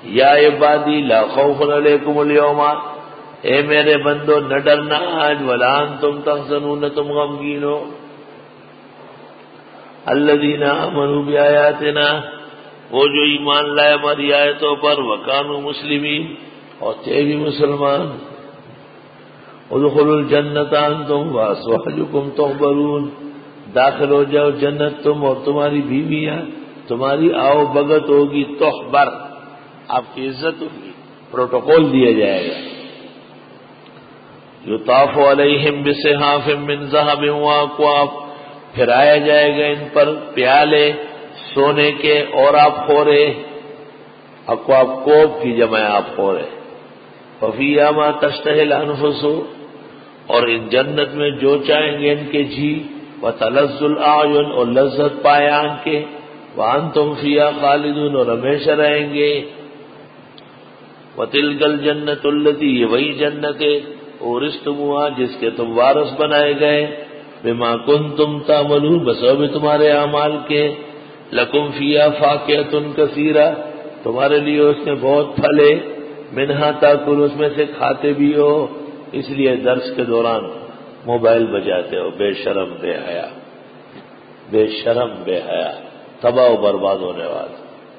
یا عبادی لا خوف علیکم اليوم، اے میرے بندو نہ ڈرنا آج، ولا انتم تحزنون، تم غمگین ہو۔ الذین آمنوا بآیاتنا، وہ جو ایمان لائے ہماری آیتوں پر، وکانوا مسلمین، اور تھے بھی مسلمان۔ ادخلوا الجنۃ انتم وازواجکم تحبرون، داخل ہو جاؤ جنت تم اور تمہاری بیویاں، تمہاری آؤ بگت ہوگی، تحبر، آپ کی عزت ہوگی، پروٹوکول دیا جائے گا۔ یطاف علیہم بصحاف من ذہب واکواب، پھرایا جائے گا ان پر پیالے سونے کے اور آپ خورے، اکواب کوب کی جمع آپ خورے۔ وفیہا ما تشتہی الانفس، اور ان جنت میں جو چاہیں گے ان کے جی، وتلذ الاعین، اور لذت پائے آنکھ کے، وانتم فیہا خالدون، اور ہمیشہ رہیں گے۔ وتلک الجنۃ التی، یہ وہی جنت ہے، اورثتموہا، جس کے تم وارث بنائے گئے، بما کنتم تعملون، بسبب تمہارے اعمال کے، لکم فیہا فاکہۃ کثیرہ، تمہارے لیے اس میں بہت پھل ہے، منہا تاکل، اس میں سے کھاتے بھی ہو، اس لیے درس کے دوران موبائل بجاتے ہو، بے شرم بے حیا، بے شرم بے حیا، تباہ و برباد ہونے والے۔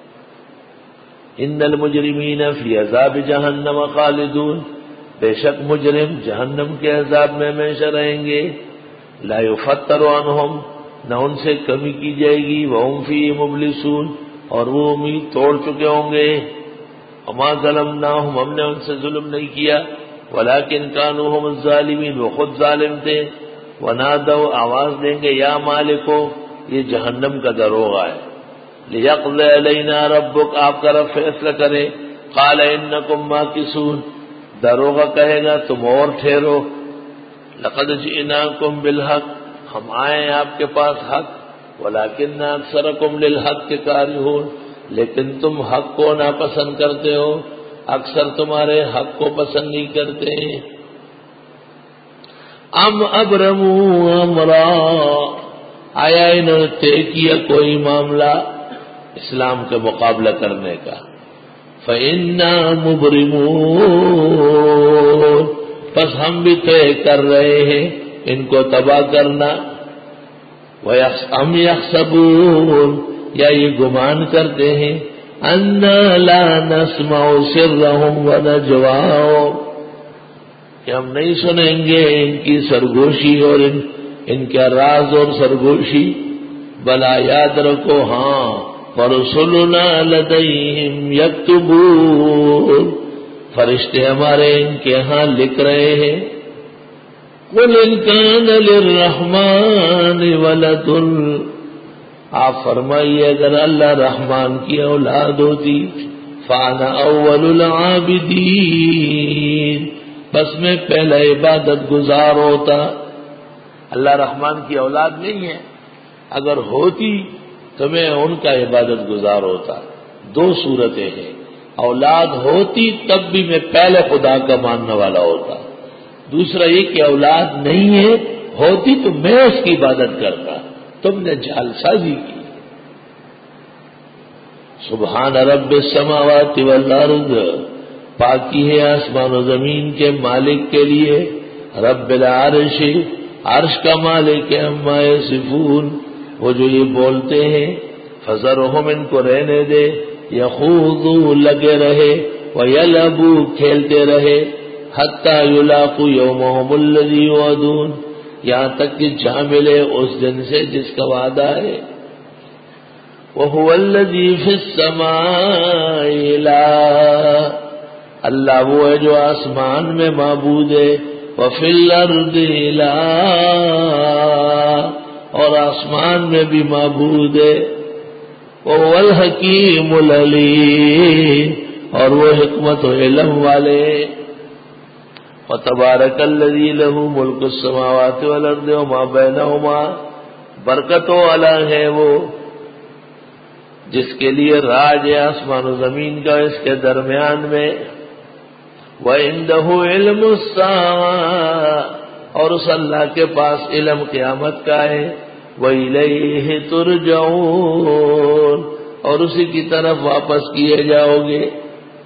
ان المجرمین فی عذاب جہنم خالدون، بے شک مجرم جہنم کے عذاب میں ہمیشہ رہیں گے۔ لا یفتر عنہم، نہ ان سے کمی کی جائے گی، وہم فیہ مبلسون، اور وہ امید توڑ چکے ہوں گے۔ وما ظلمناہم، ہم نے ان سے ظلم نہیں کیا، ولکن کانوا ھم الظالمین، وہ خود ظالم تھے۔ ونادوا، آواز دیں گے، یا مالکو، یہ جہنم کا دروغہ ہے، لیقضی علینا ربک، آپ کا رب فیصلہ کرے۔ قال انکم ماکثون، دروغہ کہے گا تم اور ٹھہرو۔ لقد جئناکم بالحق، ہم آئے ہیں آپ کے پاس حق، ولکن اکثرکم للحق کارہون، لیکن تم حق کو ناپسند کرتے ہو، اکثر تمہارے حق کو پسند نہیں کرتے۔ ام ابرموا امرا، آیا انہوں نے طے کیا کوئی معاملہ اسلام کے مقابلہ کرنے کا، فإنا مبرمون، بس ہم بھی طے کر رہے ہیں ان کو تباہ کرنا۔ ہم یحسبون، یا یہ گمان کرتے ہیں، انا لا نسمع سرهم ونجواهم، کہ ہم نہیں سنیں گے ان کی سرگوشی اور ان کا راز اور سرگوشی۔ بلا یاد رکھو، ہاں، ورسلنا لدیہم یکتبون، فرشتے ہمارے ان کے ہاں لکھ رہے ہیں۔ قل ان کان للرحمن ولد، آپ فرمائیے اگر اللہ رحمان کی اولاد ہوتی، فانا اول العابدین، بس میں پہلا عبادت گزار ہوتا۔ اللہ رحمان کی اولاد نہیں ہے، اگر ہوتی تو میں ان کا عبادت گزار ہوتا۔ دو صورتیں ہیں، اولاد ہوتی تب بھی میں پہلے خدا کا ماننے والا ہوتا، دوسرا یہ کہ اولاد نہیں ہے، ہوتی تو میں اس کی عبادت کرتا۔ تم نے جعل سازی کی۔ سبحان رب السماوات والارض، پاکی ہے آسمان و زمین کے مالک کے لیے، رب العرش، عرش کا مالک ہے، عما یصفون، وہ جو یہ بولتے ہیں، فذرہم، ان کو رہنے دے، یخوضوا، لگے رہے، ویلعبوا، کھیلتے رہے، حتی یلاقوا یومہم الذی یوعدون، یہاں تک کہ جا ملے اس دن سے جس کا وعدہ ہے۔ وَهُوَ الَّذِي فِي السَّمَاءِ إِلَٰهٌ، اللہ وہ ہے جو آسمان میں معبود ہے، وَفِي الْأَرْضِ إِلَٰهٌ، اور آسمان میں بھی معبود ہے، وَهُوَ الْحَكِيمُ الْعَلِيمُ، اور وہ حکمت و علم والے۔ وَتَبَارَكَ الَّذِي لَهُ مُلْكُ السَّمَاوَاتِ وَالْأَرْضِ وَمَا بَيْنَهُمَا، برکتوں والا ہے وہ جس کے لیے راج ہے آسمان و زمین کا، اس کے درمیان میں۔ وَعِندَهُ عِلْمُ السَّاعَةِ، اور اس اللہ کے پاس علم قیامت کا ہے۔ وَإِلَيْهِ تُرْجَعُونَ، اور اسی کی طرف واپس کیے جاؤ گے۔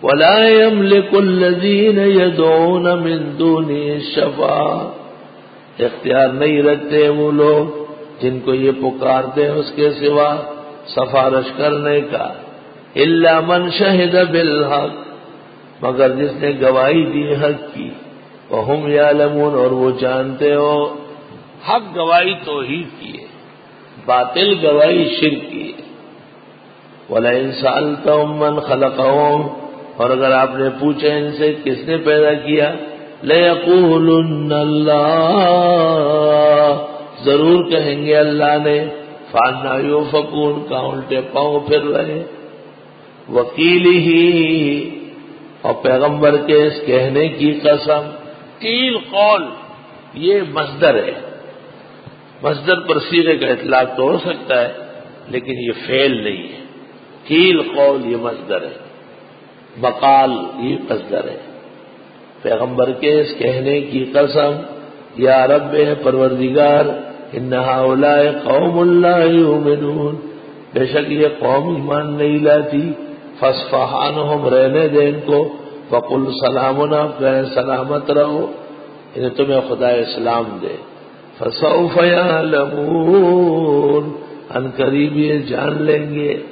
ولا يملك الذين يدعون من دونه الشفاعة، اختیار نہیں رکھتے وہ لوگ جن کو یہ پکارتے ہیں اس کے سوا سفارش کرنے کا، الا من شہد بالحق، مگر جس نے گواہی دی حق کی، وہم یعلمون، اور وہ جانتے ہو حق گواہی توحید کی ہے، باطل گواہی شرک کی ہے۔ وَلَئِن سَأَلْتَهُم مَّنْ خَلَقَهُمْ، اور اگر آپ نے پوچھا ان سے کس نے پیدا کیا، لَيَقُولُنَّ اللَّهُ، ضرور کہیں گے اللہ نے، فَأَنَّىٰ يُؤْفَكُونَ، کہاں الٹے پاؤں پھر رہے۔ وَقِيلِهِ، اور پیغمبر کے اس کہنے کی قسم، قیل قول یہ مصدر ہے، مصدر پر صیغے کا اطلاق تو ہو سکتا ہے لیکن یہ فعل نہیں ہے۔ قیل قول یہ مصدر ہے، مقال یہ مصدر ہے۔ پیغمبر کے اس کہنے کی قسم، یا رب پروردگار، ان ہؤلاء قوم لا یؤمنون، بے شک یہ قوم ایمان نہیں لاتی، فاصفح عنہم، رہنے دے ان کو، وقل سلام، آپ کہیں سلامت رہو، انہیں تمہیں خدا اسلام دے۔ فسوف یعلمون، ان قریب یہ جان لیں گے